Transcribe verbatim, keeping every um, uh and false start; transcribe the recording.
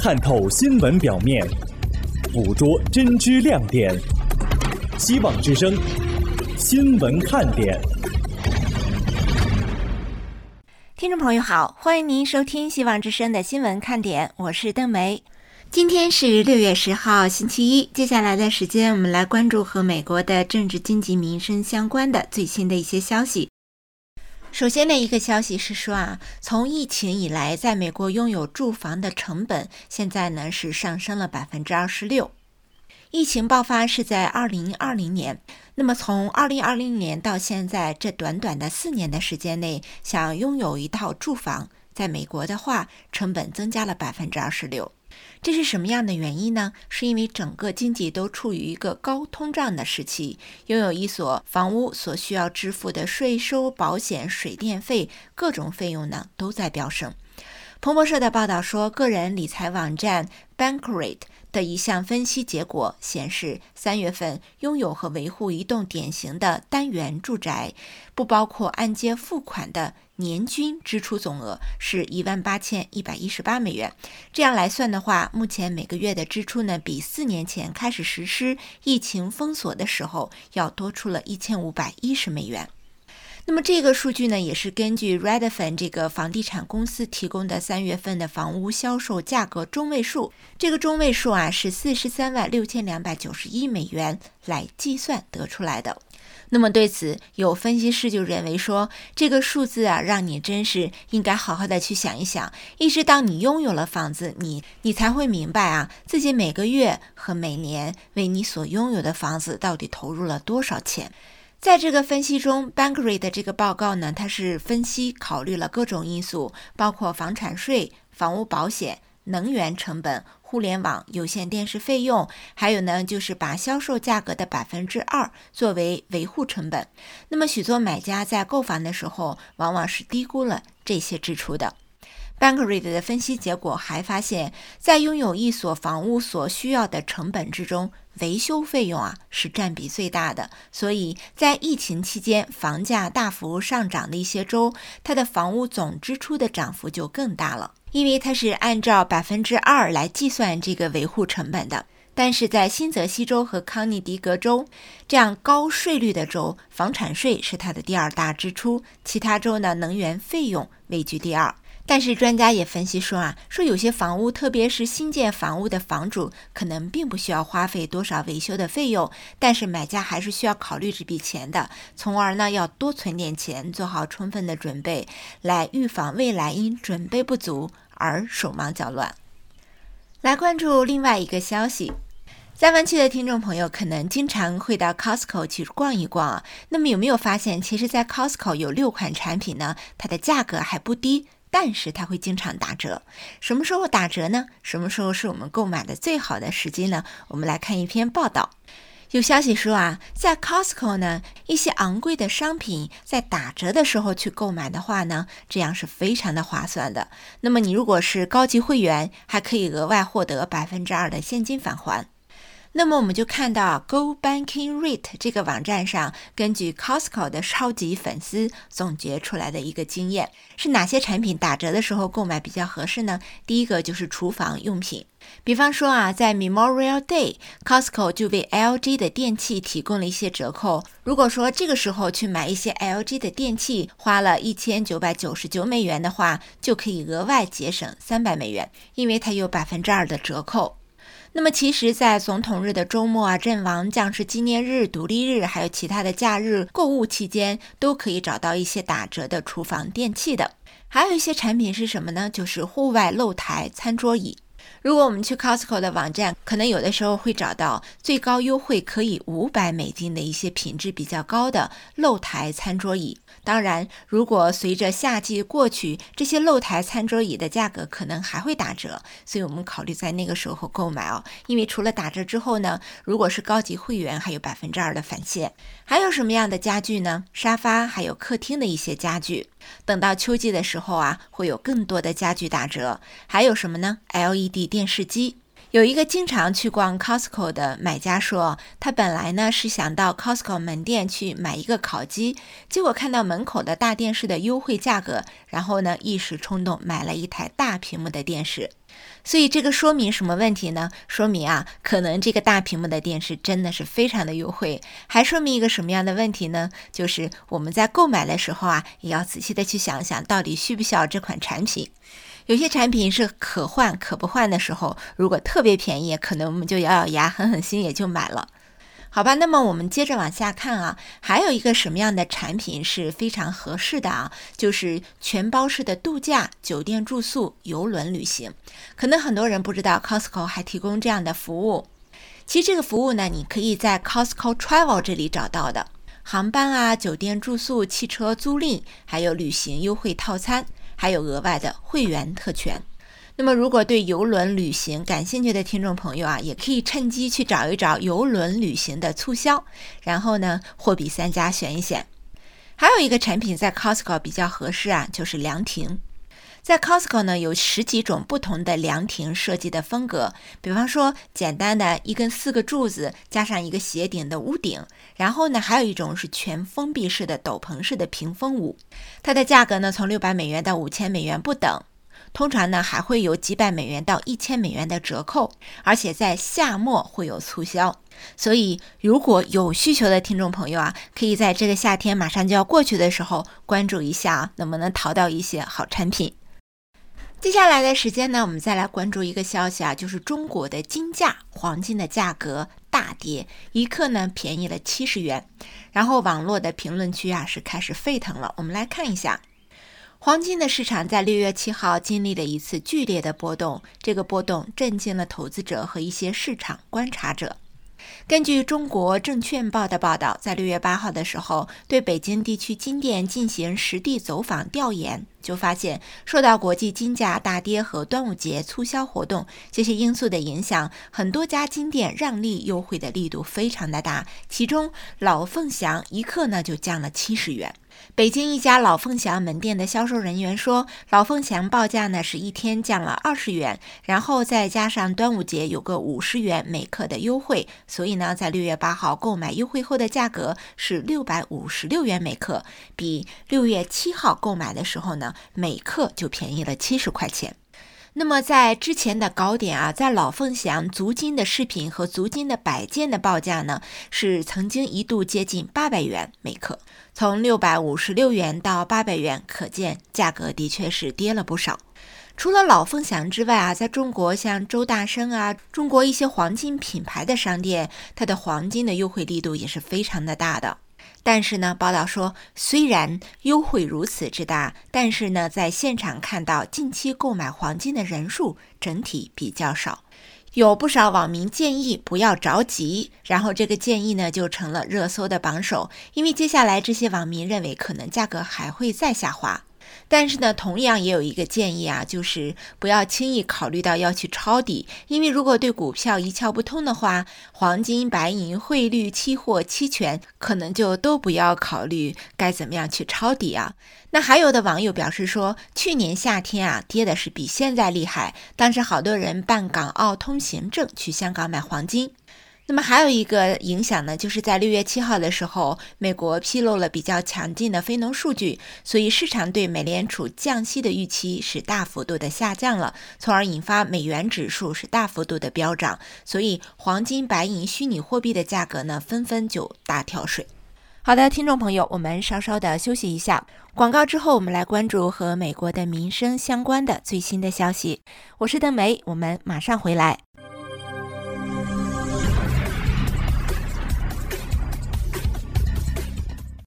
探透新闻表面，捕捉真知亮点。希望之声，新闻看点。 听众朋友好，欢迎您收听希望之声的新闻看点，我是邓梅。今天是六月十号星期一，接下来的时间我们来关注和美国的政治经济民生相关的最新的一些消息。首先的一个消息是说啊，从疫情以来，在美国拥有住房的成本现在呢是上升了百分之二十六。疫情爆发是在二零二零年，那么从二零二零年到现在这短短的四年的时间内，想拥有一套住房，在美国的话，成本增加了百分之二十六。这是什么样的原因呢？是因为整个经济都处于一个高通胀的时期，拥有一所房屋所需要支付的税收、保险、水电费，各种费用呢都在飙升。彭博社的报道说，个人理财网站 Bankrate 的一项分析结果显示，三月份拥有和维护一栋典型的单元住宅，不包括按揭付款的年均支出总额是一万八千一百一十八美元。这样来算的话，目前每个月的支出呢，比四年前开始实施疫情封锁的时候要多出了一千五百一十美元。那么这个数据呢，也是根据 Redfin 这个房地产公司提供的三月份的房屋销售价格中位数，这个中位数啊是四十三万六千两百九十一美元来计算得出来的。那么对此，有分析师就认为说，这个数字啊，让你真是应该好好的去想一想，一直到你拥有了房子，你你才会明白啊，自己每个月和每年为你所拥有的房子到底投入了多少钱。在这个分析中 Bankrate 的这个报告呢，它是分析考虑了各种因素，包括房产税、房屋保险、能源成本、互联网、有线电视费用，还有呢就是把销售价格的百分之二作为维护成本。那么许多买家在购房的时候，往往是低估了这些支出的。Bankrate 的分析结果还发现，在拥有一所房屋所需要的成本之中，维修费用啊是占比最大的。所以在疫情期间房价大幅上涨的一些州，它的房屋总支出的涨幅就更大了，因为它是按照百分之二来计算这个维护成本的。但是在新泽西州和康涅狄格州这样高税率的州，房产税是它的第二大支出，其他州呢能源费用位居第二。但是专家也分析说啊，说有些房屋，特别是新建房屋的房主，可能并不需要花费多少维修的费用，但是买家还是需要考虑这笔钱的，从而呢要多存点钱，做好充分的准备，来预防未来因准备不足而手忙脚乱。来关注另外一个消息，在湾区的听众朋友可能经常会到 Costco 去逛一逛啊，那么有没有发现，其实在 Costco 有六款产品呢，它的价格还不低，但是它会经常打折。什么时候打折呢？什么时候是我们购买的最好的时机呢？我们来看一篇报道。有消息说啊，在 Costco 呢，一些昂贵的商品在打折的时候去购买的话呢，这样是非常的划算的。那么你如果是高级会员，还可以额外获得百分之二的现金返还。那么我们就看到 Go Banking Rate 这个网站上，根据 Costco 的超级粉丝总结出来的一个经验，是哪些产品打折的时候购买比较合适呢？第一个就是厨房用品，比方说啊，在 Memorial Day Costco 就为 L G 的电器提供了一些折扣。如果说这个时候去买一些 L G 的电器，花了一千九百九十九美元的话，就可以额外节省三百美元，因为它有百分之二的折扣。那么其实在总统日的周末啊、阵亡、将士纪念日、独立日还有其他的假日购物期间，都可以找到一些打折的厨房电器的。还有一些产品是什么呢？就是户外露台餐桌椅。如果我们去 Costco 的网站，可能有的时候会找到最高优惠可以五百美金的一些品质比较高的露台餐桌椅。当然，如果随着夏季过去，这些露台餐桌椅的价格可能还会打折，所以我们考虑在那个时候购买哦。因为除了打折之后呢，如果是高级会员，还有百分之二的返现。还有什么样的家具呢？沙发，还有客厅的一些家具。等到秋季的时候啊，会有更多的家具打折。还有什么呢？ L E D 电视机。有一个经常去逛 Costco 的买家说，他本来呢是想到 Costco 门店去买一个烤鸡，结果看到门口的大电视的优惠价格，然后呢一时冲动买了一台大大屏幕的电视。所以这个说明什么问题呢？说明啊，可能这个大屏幕的电视真的是非常的优惠。还说明一个什么样的问题呢？就是我们在购买的时候啊，也要仔细的去想想，到底需不需要这款产品。有些产品是可换可不换的时候，如果特别便宜，可能我们就咬咬牙狠狠心也就买了。好吧，那么我们接着往下看啊，还有一个什么样的产品是非常合适的啊？就是全包式的度假、酒店住宿、邮轮旅行。可能很多人不知道 Costco 还提供这样的服务。其实这个服务呢，你可以在 Costco Travel 这里找到的，航班啊、酒店住宿、汽车租赁，还有旅行优惠套餐，还有额外的会员特权。那么如果对邮轮旅行感兴趣的听众朋友啊，也可以趁机去找一找邮轮旅行的促销，然后呢货比三家选一选。还有一个产品在 Costco 比较合适啊，就是凉亭。在 Costco 呢有十几种不同的凉亭设计的风格，比方说简单的一根四个柱子加上一个斜顶的屋顶，然后呢还有一种是全封闭式的斗篷式的屏风屋，它的价格呢从六百美元到五千美元不等。通常呢还会有几百美元到一千美元的折扣，而且在夏末会有促销。所以如果有需求的听众朋友啊，可以在这个夏天马上就要过去的时候关注一下啊，能不能淘到一些好产品。接下来的时间呢，我们再来关注一个消息啊，就是中国的金价，黄金的价格大跌，一克呢便宜了七十元。然后网络的评论区啊是开始沸腾了，我们来看一下。黄金的市场在六月七号经历了一次剧烈的波动，这个波动震惊了投资者和一些市场观察者。根据中国证券报的报道，在六月八号的时候，对北京地区金店进行实地走访调研，就发现受到国际金价大跌和端午节促销活动这些因素的影响，很多家金店让利优惠的力度非常的大，其中老凤祥一克呢就降了七十元。北京一家老凤祥门店的销售人员说，老凤祥报价呢是一天降了二十元，然后再加上端午节有个五十元每克的优惠，所以呢在六月八号购买优惠后的价格是六百五十六元每克，比六月七号购买的时候呢每克就便宜了七十块钱。那么在之前的高点啊，在老凤祥足金的饰品和足金的摆件的报价呢，是曾经一度接近八百元每克，从六百五十六元到八百元，可见价格的确是跌了不少。除了老凤祥之外啊，在中国像周大生啊，中国一些黄金品牌的商店，它的黄金的优惠力度也是非常的大的。但是呢，报道说，虽然优惠如此之大，但是呢，在现场看到近期购买黄金的人数整体比较少。有不少网民建议不要着急，然后这个建议呢就成了热搜的榜首，因为接下来这些网民认为可能价格还会再下滑。但是呢，同样也有一个建议啊，就是不要轻易考虑到要去抄底，因为如果对股票一窍不通的话，黄金、白银、汇率、期货、期权可能就都不要考虑该怎么样去抄底啊。那还有的网友表示说，去年夏天啊跌的是比现在厉害，当时好多人办港澳通行证去香港买黄金。那么还有一个影响呢，就是在六月七号的时候，美国披露了比较强劲的非农数据，所以市场对美联储降息的预期是大幅度的下降了，从而引发美元指数是大幅度的飙涨，所以黄金、白银、虚拟货币的价格呢纷纷就大跳水。好的，听众朋友，我们稍稍的休息一下，广告之后我们来关注和美国的民生相关的最新的消息。我是邓梅，我们马上回来。